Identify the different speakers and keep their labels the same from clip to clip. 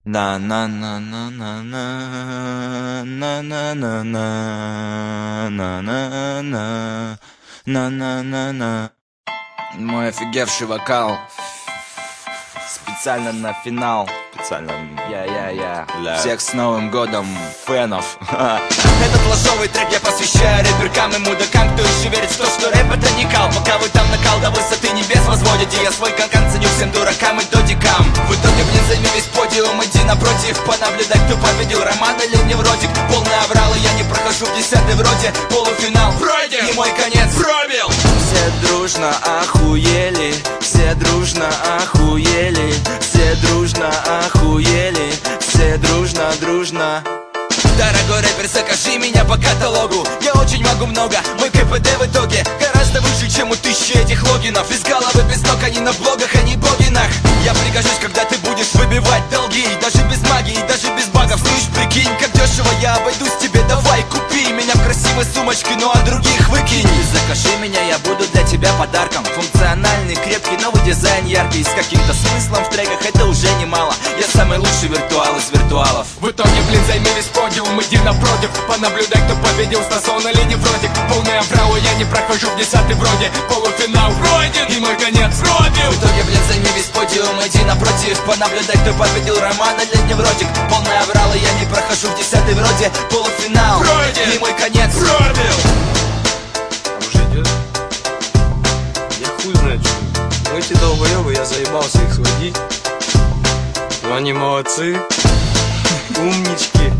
Speaker 1: На на на на на на на на на на на на на на на на на. Мой офигевший вокал специально на финал. Специально для всех с Новым годом фенов.
Speaker 2: Этот ложовый трек я посвящаю рэперкам и мудакам, кто еще верит в то, что рэп это не кал. Пока вы там накал до высоты небес возводите, я свой канкан ценю всем дуракам и додикам. В итоге, блин, займи весь подиум, иди напротив, понаблюдать, кто победил, Роман или невротик. Полный аврал, и я не прохожу в 10-й вроде. Полуфинал пройден, и мой конец пробил.
Speaker 1: Все дружно охуели, все дружно охуели, все дружно охуели, все дружно.
Speaker 2: Дорогой рэпер, закажи меня по каталогу. Я очень могу много, мой КПД в итоге гораздо выше, чем у тысячи этих логинов. Без головы, без ног, они на блогах, они богинах. Я пригожусь, когда ты будешь выбивать долги. Даже без магии, даже без багов. Слышь, прикинь, как дешево я обойдусь тебе. Давай, купи меня в красивой сумочке, ну а других выкинь.
Speaker 1: Закажи меня, я буду для тебя подарком. Функциональный, крепкий, новый дизайн яркий. С каким-то смыслом в треках, это уже немало. Я самый лучший виртуал из виртуалов.
Speaker 2: В итоге, блин, займи весь подиум, иди напротив, понаблюдай, кто победил, Стасон или невротик. Полный аврал, я не прохожу в 10-й вроде. Полуфинал пройден, и мой конец пробил.
Speaker 1: В итоге, блин, займи весь подиум, иди напротив, понаблюдай, кто победил, Роман или невротик. Полный аврал, я не прохожу в 10-й вроде. Полуфинал
Speaker 2: пройден,
Speaker 1: и мой конец
Speaker 2: пробил.
Speaker 3: Уже идет? Я хуй знает, что. Ну эти долбоебы, я заебался их сводить. Но они молодцы. Умнички.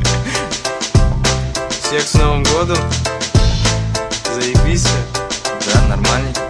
Speaker 3: Всех с Новым годом. Заебись.
Speaker 1: Да, нормальненько.